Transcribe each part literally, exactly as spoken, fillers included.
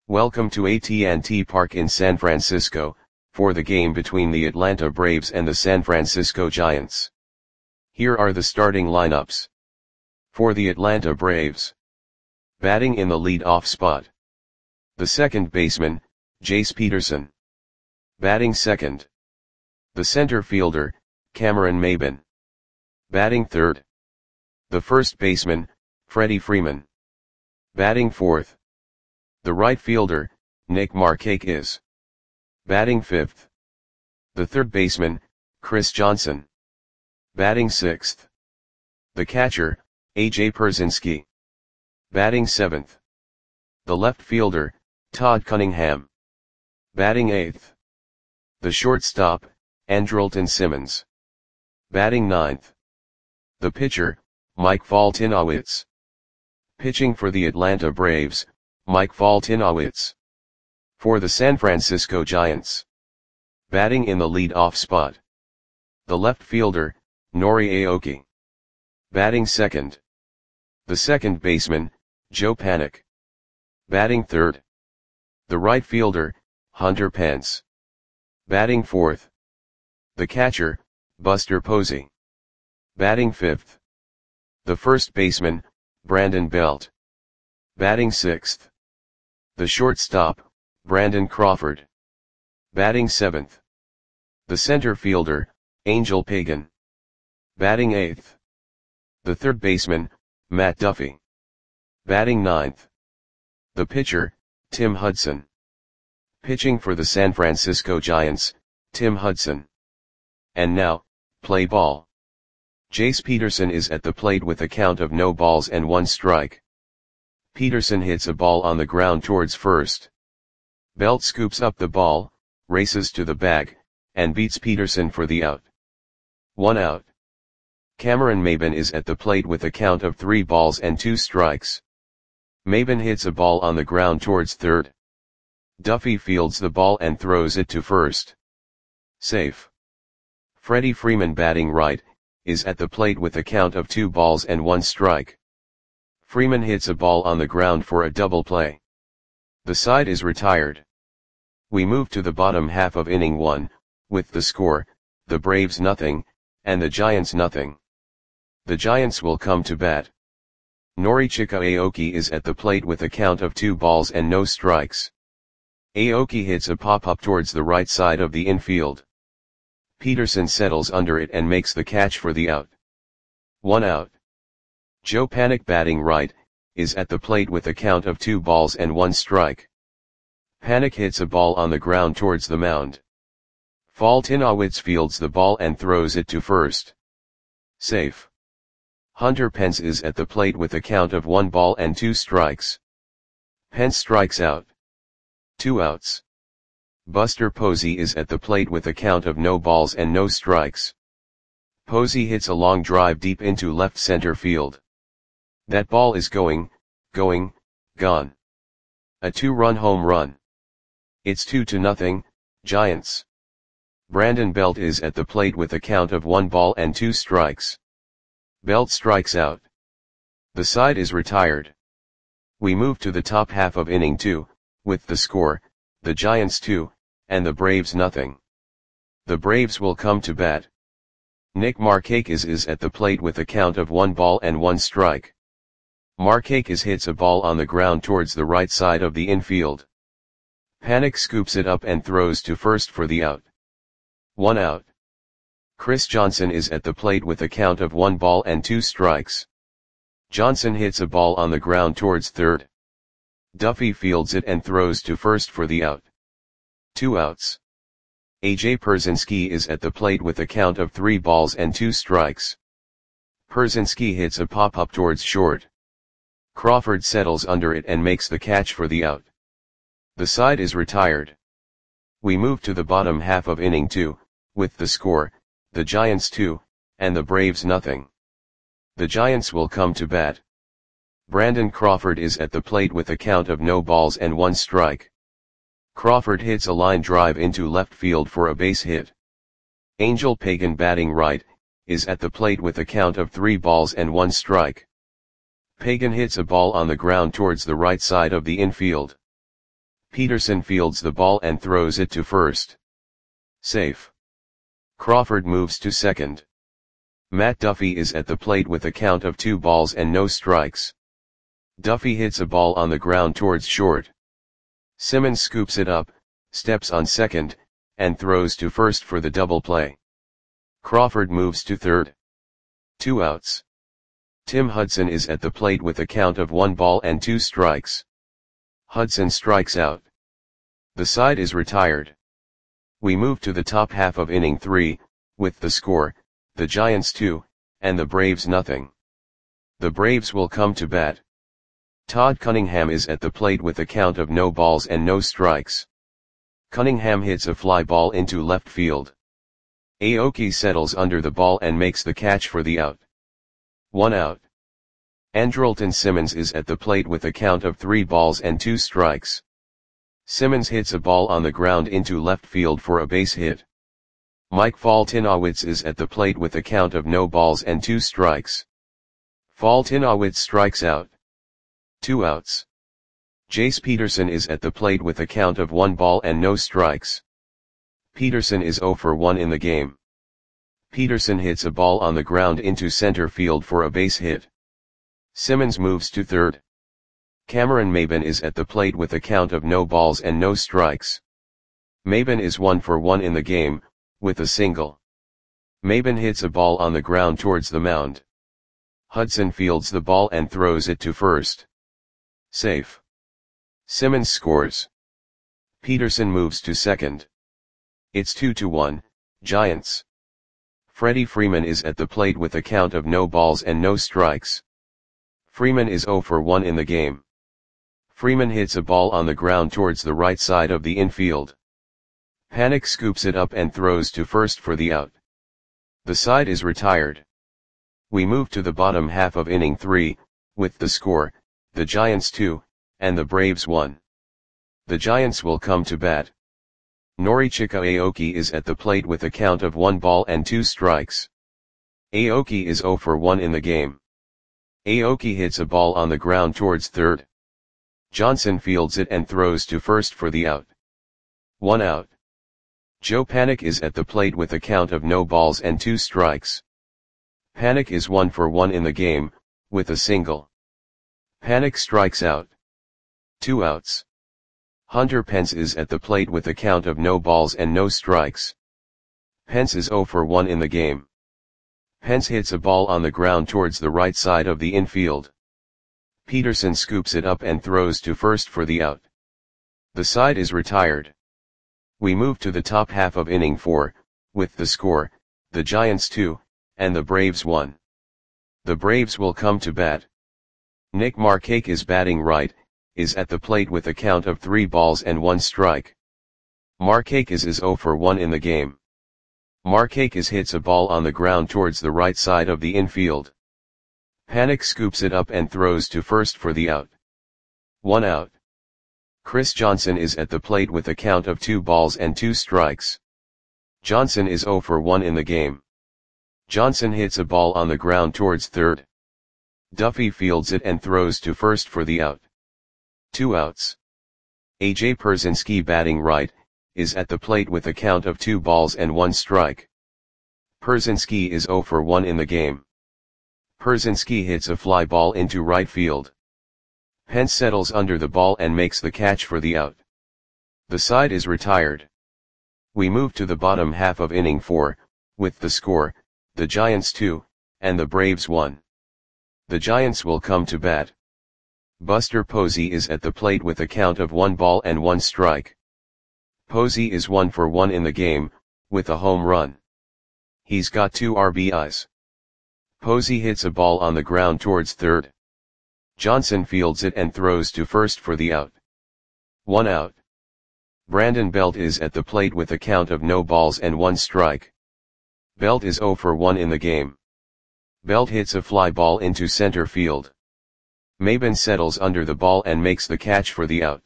Welcome to A T and T Park in San Francisco, for the game between the Atlanta Braves and the San Francisco Giants. Here are the starting lineups. For the Atlanta Braves. Batting in the lead-off spot. The second baseman, Jace Peterson. Batting second. The center fielder, Cameron Maybin. Batting third. The first baseman, Freddie Freeman. Batting fourth. The right fielder, Nick Markakis. Batting fifth. The third baseman, Chris Johnson. Batting sixth. The catcher, A J Pierzynski. Batting seventh. The left fielder, Todd Cunningham. Batting eighth. The shortstop, Andrelton Simmons. Batting ninth. The pitcher, Mike Foltynewicz. Pitching for the Atlanta Braves, Mike Foltynewicz. For the San Francisco Giants. Batting in the lead-off spot. The left fielder, Nori Aoki. Batting second. The second baseman, Joe Panik. Batting third. The right fielder, Hunter Pence. Batting fourth. The catcher, Buster Posey. Batting fifth. The first baseman, Brandon Belt. Batting sixth. The shortstop, Brandon Crawford. Batting seventh. The center fielder, Angel Pagan. Batting eighth. The third baseman, Matt Duffy. Batting ninth. The pitcher, Tim Hudson. Pitching for the San Francisco Giants, Tim Hudson. And now, play ball. Jace Peterson is at the plate with a count of no balls and one strike. Peterson hits a ball on the ground towards first. Belt scoops up the ball, races to the bag, and beats Peterson for the out. One out. Cameron Maybin is at the plate with a count of three balls and two strikes. Maybin hits a ball on the ground towards third. Duffy fields the ball and throws it to first. Safe. Freddie Freeman, batting right, is at the plate with a count of two balls and one strike. Freeman hits a ball on the ground for a double play. The side is retired. We move to the bottom half of inning one, with the score, the Braves nothing, and the Giants nothing. The Giants will come to bat. Norichika Aoki is at the plate with a count of two balls and no strikes. Aoki hits a pop-up towards the right side of the infield. Peterson settles under it and makes the catch for the out. One out. Joe Panik, batting right, is at the plate with a count of two balls and one strike. Panik hits a ball on the ground towards the mound. Foltynewicz fields the ball and throws it to first. Safe. Hunter Pence is at the plate with a count of one ball and two strikes. Pence strikes out. Two outs. Buster Posey is at the plate with a count of no balls and no strikes. Posey hits a long drive deep into left center field. That ball is going, going, gone. A two-run home run. It's two to nothing, Giants. Brandon Belt is at the plate with a count of one ball and two strikes. Belt strikes out. The side is retired. We move to the top half of inning two, with the score, the Giants two, and the Braves nothing. The Braves will come to bat. Nick Markakis is at the plate with a count of one ball and one strike. Markakis hits a ball on the ground towards the right side of the infield. Panik scoops it up and throws to first for the out. One out. Chris Johnson is at the plate with a count of one ball and two strikes. Johnson hits a ball on the ground towards third. Duffy fields it and throws to first for the out. Two outs. A J Pierzynski is at the plate with a count of three balls and two strikes. Pierzynski hits a pop-up towards short. Crawford settles under it and makes the catch for the out. The side is retired. We move to the bottom half of inning two, with the score, the Giants two, and the Braves nothing. The Giants will come to bat. Brandon Crawford is at the plate with a count of no balls and one strike. Crawford hits a line drive into left field for a base hit. Angel Pagan, batting right, is at the plate with a count of three balls and one strike. Pagan hits a ball on the ground towards the right side of the infield. Peterson fields the ball and throws it to first. Safe. Crawford moves to second. Matt Duffy is at the plate with a count of two balls and no strikes. Duffy hits a ball on the ground towards short. Simmons scoops it up, steps on second, and throws to first for the double play. Crawford moves to third. Two outs. Tim Hudson is at the plate with a count of one ball and two strikes. Hudson strikes out. The side is retired. We move to the top half of inning three, with the score, the Giants two, and the Braves nothing. The Braves will come to bat. Todd Cunningham is at the plate with a count of no balls and no strikes. Cunningham hits a fly ball into left field. Aoki settles under the ball and makes the catch for the out. One out. Andrelton Simmons is at the plate with a count of three balls and two strikes. Simmons hits a ball on the ground into left field for a base hit. Mike Foltynowicz is at the plate with a count of no balls and two strikes. Foltynowicz strikes out. Two outs. Jace Peterson is at the plate with a count of one ball and no strikes. Peterson is zero for one in the game. Peterson hits a ball on the ground into center field for a base hit. Simmons moves to third. Cameron Maybin is at the plate with a count of no balls and no strikes. Maybin is one for one in the game, with a single. Maybin hits a ball on the ground towards the mound. Hudson fields the ball and throws it to first. Safe. Simmons scores. Peterson moves to second. It's two to one, Giants. Freddie Freeman is at the plate with a count of no balls and no strikes. Freeman is zero for one in the game. Freeman hits a ball on the ground towards the right side of the infield. Panik scoops it up and throws to first for the out. The side is retired. We move to the bottom half of inning three, with the score, the Giants two, and the Braves one. The Giants will come to bat. Norichika Aoki is at the plate with a count of one ball and two strikes. Aoki is zero for one in the game. Aoki hits a ball on the ground towards third. Johnson fields it and throws to first for the out. One out. Joe Panik is at the plate with a count of no balls and two strikes. Panik is one for one in the game, with a single. Panik strikes out. Two outs. Hunter Pence is at the plate with a count of no balls and no strikes. Pence is zero for one in the game. Pence hits a ball on the ground towards the right side of the infield. Peterson scoops it up and throws to first for the out. The side is retired. We move to the top half of inning four, with the score, the Giants two, and the Braves one. The Braves will come to bat. Nick Markakis is batting right, is at the plate with a count of three balls and one strike. Markakis is zero for one in the game. Markakis hits a ball on the ground towards the right side of the infield. Panik scoops it up and throws to first for the out. One out. Chris Johnson is at the plate with a count of two balls and two strikes. Johnson is zero for one in the game. Johnson hits a ball on the ground towards third. Duffy fields it and throws to first for the out. Two outs. A J Pierzynski batting right, is at the plate with a count of two balls and one strike. Pierzynski is zero for one in the game. Pierzynski hits a fly ball into right field. Pence settles under the ball and makes the catch for the out. The side is retired. We move to the bottom half of inning four, with the score, the Giants two, and the Braves one. The Giants will come to bat. Buster Posey is at the plate with a count of one ball and one strike. Posey is one for one in the game, with a home run. He's got two R B Is. Posey hits a ball on the ground towards third. Johnson fields it and throws to first for the out. One out. Brandon Belt is at the plate with a count of no balls and one strike. Belt is zero for one in the game. Belt hits a fly ball into center field. Maybin settles under the ball and makes the catch for the out.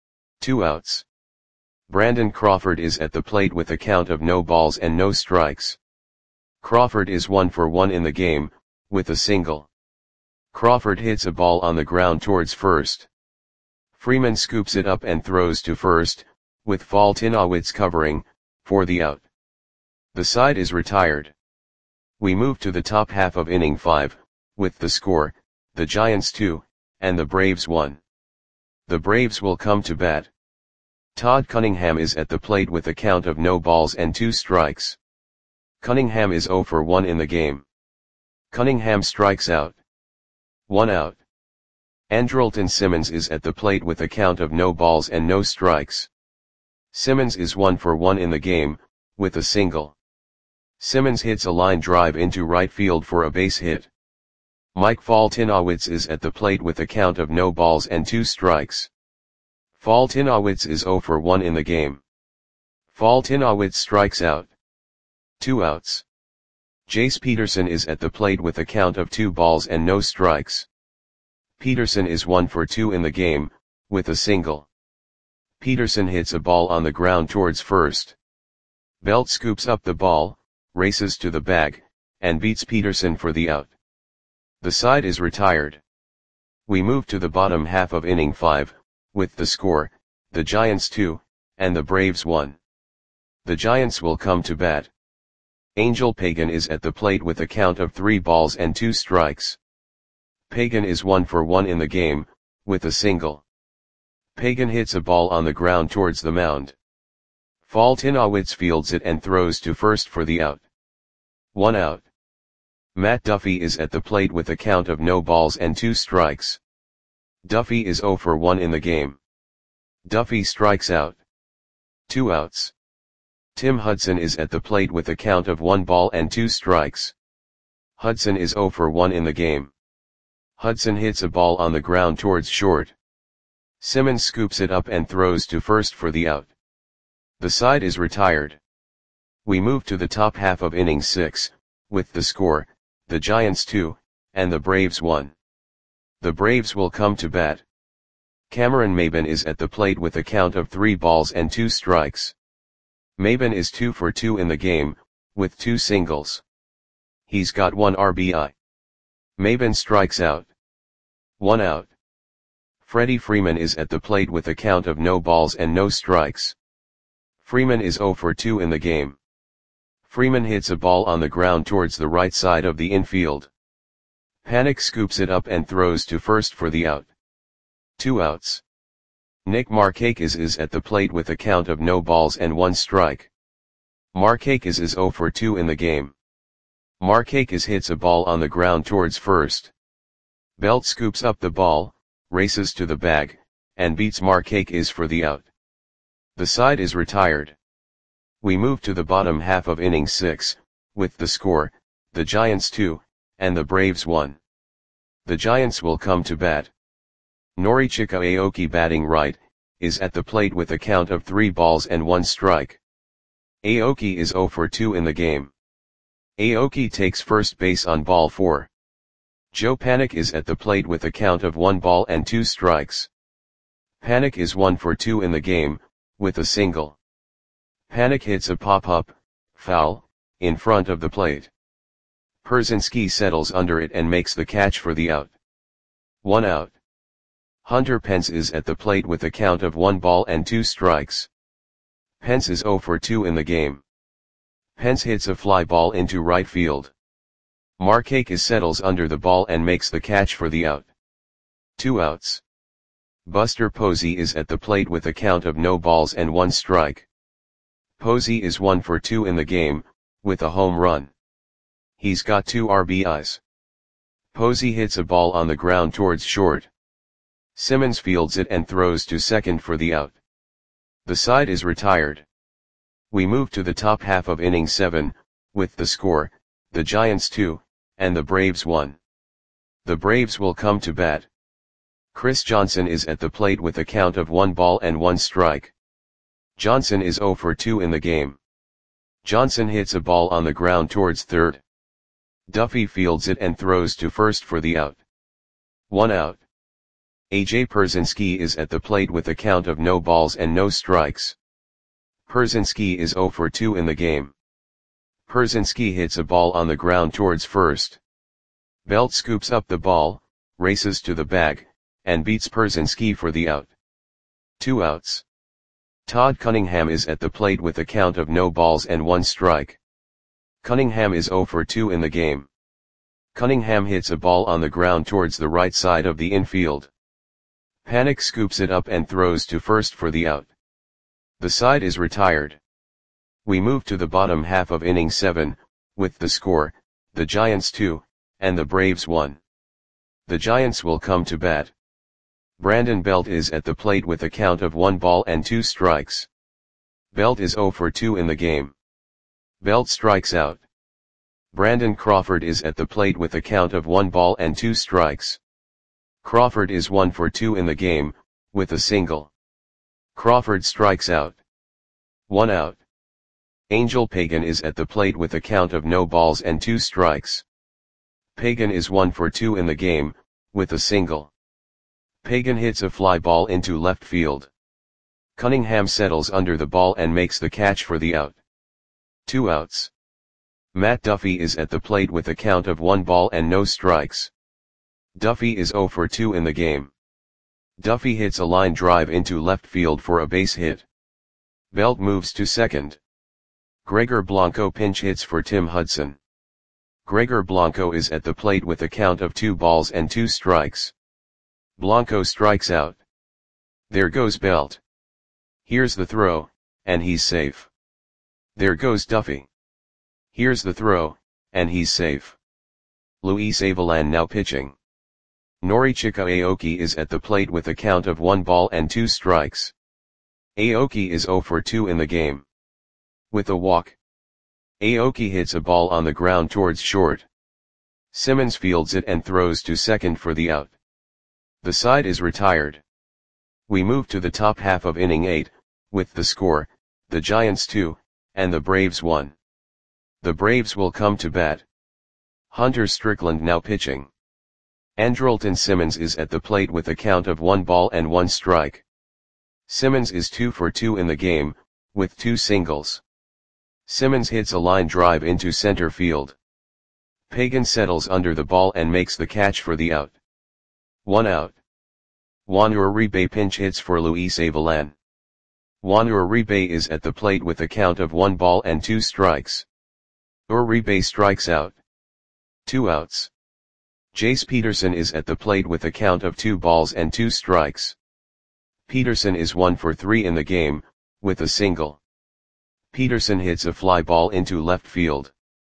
Two outs. Brandon Crawford is at the plate with a count of no balls and no strikes. Crawford is one for one in the game, with a single. Crawford hits a ball on the ground towards first. Freeman scoops it up and throws to first, with Foltynowicz covering, for the out. The side is retired. We move to the top half of inning five, with the score, the Giants two, and the Braves one. The Braves will come to bat. Todd Cunningham is at the plate with a count of no balls and two strikes. Cunningham is oh for one in the game. Cunningham strikes out. One out. Andrelton Simmons is at the plate with a count of no balls and no strikes. Simmons is one for one in the game, with a single. Simmons hits a line drive into right field for a base hit. Mike Foltynowicz is at the plate with a count of no balls and two strikes. Foltynowicz is oh for one in the game. Foltynowicz strikes out. Two outs. Jace Peterson is at the plate with a count of two balls and no strikes. Peterson is one for two in the game, with a single. Peterson hits a ball on the ground towards first. Belt scoops up the ball, races to the bag, and beats Peterson for the out. The side is retired. We move to the bottom half of inning five, with the score, the Giants two, and the Braves one. The Giants will come to bat. Angel Pagan is at the plate with a count of three balls and two strikes. Pagan is one for one in the game, with a single. Pagan hits a ball on the ground towards the mound. Foltynowicz fields it and throws to first for the out. One out. Matt Duffy is at the plate with a count of no balls and two strikes. Duffy is oh for one in the game. Duffy strikes out. Two outs. Tim Hudson is at the plate with a count of one ball and two strikes. Hudson is oh for one in the game. Hudson hits a ball on the ground towards short. Simmons scoops it up and throws to first for the out. The side is retired. We move to the top half of inning six, with the score, the Giants two, and the Braves one. The Braves will come to bat. Cameron Maybin is at the plate with a count of three balls and two strikes. Maybin is two for two in the game, with two singles. He's got one R B I. Maybin strikes out. One out. Freddie Freeman is at the plate with a count of no balls and no strikes. Freeman is oh for two in the game. Freeman hits a ball on the ground towards the right side of the infield. Panik scoops it up and throws to first for the out. Two outs. Nick Markakis is at the plate with a count of no balls and one strike. Markakis is oh for two in the game. Markakis hits a ball on the ground towards first. Belt scoops up the ball, races to the bag, and beats Markakis for the out. The side is retired. We move to the bottom half of inning six, with the score, the Giants two, and the Braves one. The Giants will come to bat. Norichika Aoki batting right, is at the plate with a count of three balls and one strike. Aoki is oh for two in the game. Aoki takes first base on ball four. Joe Panik is at the plate with a count of one ball and two strikes. Panik is one for two in the game, with a single. Panik hits a pop-up, foul, in front of the plate. Pierzynski settles under it and makes the catch for the out. One out. Hunter Pence is at the plate with a count of one ball and two strikes. Pence is oh for two in the game. Pence hits a fly ball into right field. Markakis settles under the ball and makes the catch for the out. Two outs. Buster Posey is at the plate with a count of no balls and one strike. Posey is one for two in the game, with a home run. He's got two R B Is. Posey hits a ball on the ground towards short. Simmons fields it and throws to second for the out. The side is retired. We move to the top half of inning seven, with the score, the Giants two, and the Braves one. The Braves will come to bat. Chris Johnson is at the plate with a count of one ball and one strike. Johnson is oh for two in the game. Johnson hits a ball on the ground towards third. Duffy fields it and throws to first for the out. One out. A J Pierzynski is at the plate with a count of no balls and no strikes. Pierzynski is oh for two in the game. Pierzynski hits a ball on the ground towards first. Belt scoops up the ball, races to the bag, and beats Pierzynski for the out. Two outs. Todd Cunningham is at the plate with a count of no balls and one strike. Cunningham is oh for two in the game. Cunningham hits a ball on the ground towards the right side of the infield. Panik scoops it up and throws to first for the out. The side is retired. We move to the bottom half of inning seven, with the score, the Giants two, and the Braves one. The Giants will come to bat. Brandon Belt is at the plate with a count of one ball and two strikes. Belt is oh for two in the game. Belt strikes out. Brandon Crawford is at the plate with a count of one ball and two strikes. Crawford is one for two in the game, with a single. Crawford strikes out. One out. Angel Pagan is at the plate with a count of no balls and two strikes. Pagan is one for two in the game, with a single. Pagan hits a fly ball into left field. Cunningham settles under the ball and makes the catch for the out. Two outs. Matt Duffy is at the plate with a count of one ball and no strikes. Duffy is oh for two in the game. Duffy hits a line drive into left field for a base hit. Belt moves to second. Gregor Blanco pinch hits for Tim Hudson. Gregor Blanco is at the plate with a count of two balls and two strikes. Blanco strikes out. There goes Belt. Here's the throw, and he's safe. There goes Duffy. Here's the throw, and he's safe. Luis Avilan now pitching. Norichika Aoki is at the plate with a count of one ball and two strikes. Aoki is oh for two in the game. With a walk. Aoki hits a ball on the ground towards short. Simmons fields it and throws to second for the out. The side is retired. We move to the top half of inning eight, with the score, the Giants two, and the Braves one. The Braves will come to bat. Hunter Strickland now pitching. Andrelton Simmons is at the plate with a count of one ball and one strike. Simmons is two for two in the game, with two singles. Simmons hits a line drive into center field. Pagan settles under the ball and makes the catch for the out. One out. Juan Uribe pinch hits for Luis Avilan. Juan Uribe is at the plate with a count of one ball and two strikes. Uribe strikes out. Two outs. Jace Peterson is at the plate with a count of two balls and two strikes. Peterson is one for three in the game, with a single. Peterson hits a fly ball into left field.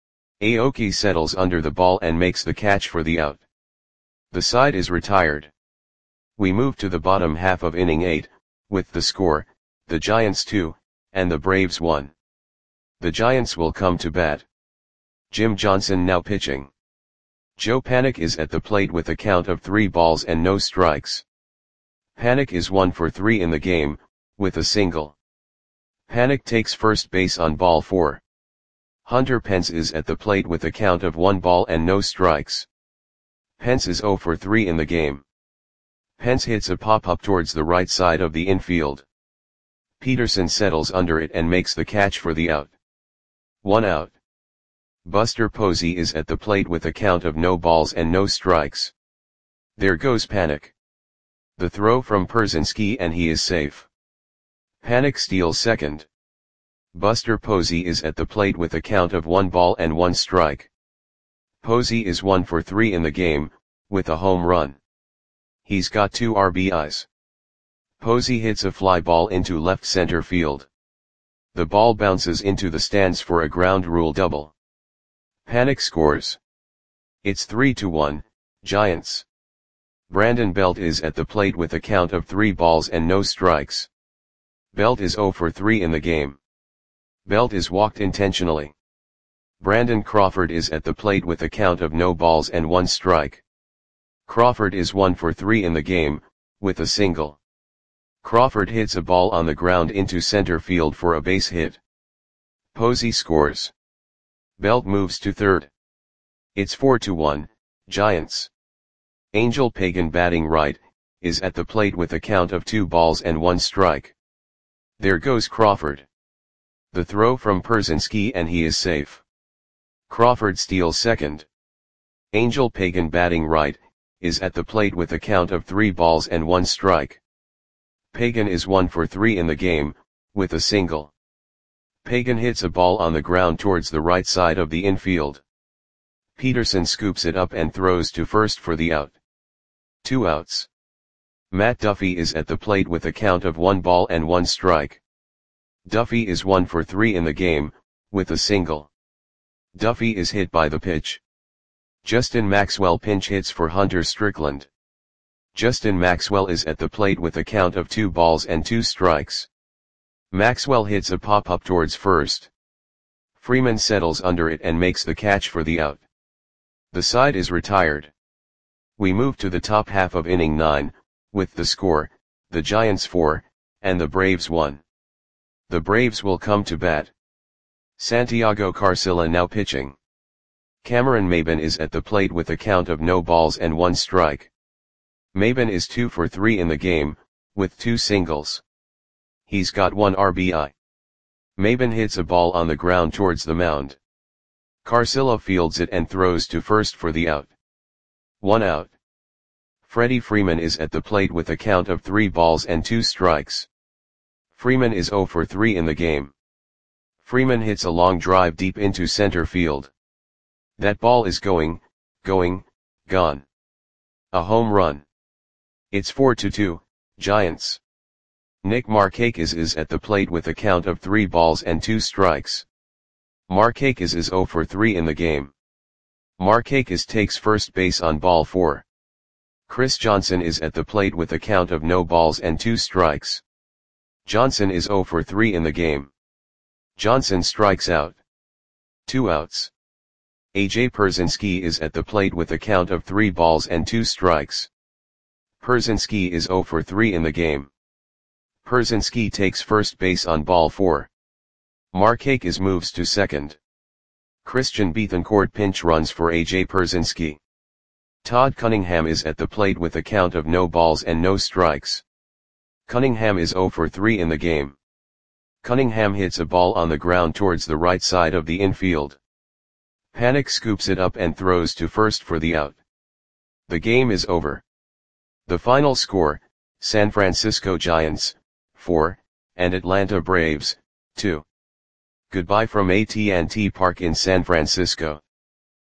Aoki settles under the ball and makes the catch for the out. The side is retired. We move to the bottom half of inning eight, with the score, the Giants two, and the Braves one. The Giants will come to bat. Jim Johnson now pitching. Joe Panik is at the plate with a count of three balls and no strikes. Panik is one for three in the game, with a single. Panik takes first base on ball four. Hunter Pence is at the plate with a count of one ball and no strikes. Pence is oh for three in the game. Pence hits a pop-up towards the right side of the infield. Peterson settles under it and makes the catch for the out. One out. Buster Posey is at the plate with a count of no balls and no strikes. There goes Panik. The throw from Pierzynski and he is safe. Panik steals second. Buster Posey is at the plate with a count of one ball and one strike. Posey is one for three in the game, with a home run. He's got two R B Is. Posey hits a fly ball into left center field. The ball bounces into the stands for a ground rule double. Panik scores. It's three to one, Giants. Brandon Belt is at the plate with a count of three balls and no strikes. Belt is oh for three in the game. Belt is walked intentionally. Brandon Crawford is at the plate with a count of no balls and one strike. Crawford is one for three in the game, with a single. Crawford hits a ball on the ground into center field for a base hit. Posey scores. Belt moves to third. It's four to one, Giants. Angel Pagan batting right, is at the plate with a count of two balls and one strike. There goes Crawford. The throw from Pierzynski and he is safe. Crawford steals second. Angel Pagan batting right, is at the plate with a count of three balls and one strike. Pagan is one for three in the game, with a single. Pagan hits a ball on the ground towards the right side of the infield. Peterson scoops it up and throws to first for the out. Two outs. Matt Duffy is at the plate with a count of one ball and one strike. Duffy is one for three in the game, with a single. Duffy is hit by the pitch. Justin Maxwell pinch hits for Hunter Strickland. Justin Maxwell is at the plate with a count of two balls and two strikes. Maxwell hits a pop-up towards first. Freeman settles under it and makes the catch for the out. The side is retired. We move to the top half of inning nine, with the score, the Giants four, and the Braves one. The Braves will come to bat. Santiago Carcilla now pitching. Cameron Maybin is at the plate with a count of no balls and one strike. Maybin is two for three in the game, with two singles. He's got one R B I. Maybin hits a ball on the ground towards the mound. Carcilla fields it and throws to first for the out. One out. Freddie Freeman is at the plate with a count of three balls and two strikes. Freeman is zero for three in the game. Freeman hits a long drive deep into center field. That ball is going, going, gone. A home run. It's four to two, Giants. Nick Markakis is at the plate with a count of three balls and two strikes. Markakis is zero for three in the game. Markakis takes first base on ball four. Chris Johnson is at the plate with a count of no balls and two strikes. Johnson is zero for three in the game. Johnson strikes out. Two outs. A J Pierzynski is at the plate with a count of three balls and two strikes. Pierzynski is zero for three in the game. Pierzynski takes first base on ball four. Markakis moves to second. Christian Bethancourt pinch runs for A J Pierzynski. Todd Cunningham is at the plate with a count of no balls and no strikes. Cunningham is zero for three in the game. Cunningham hits a ball on the ground towards the right side of the infield. Panik scoops it up and throws to first for the out. The game is over. The final score, San Francisco Giants, four, and Atlanta Braves, two. Goodbye from A T and T Park in San Francisco.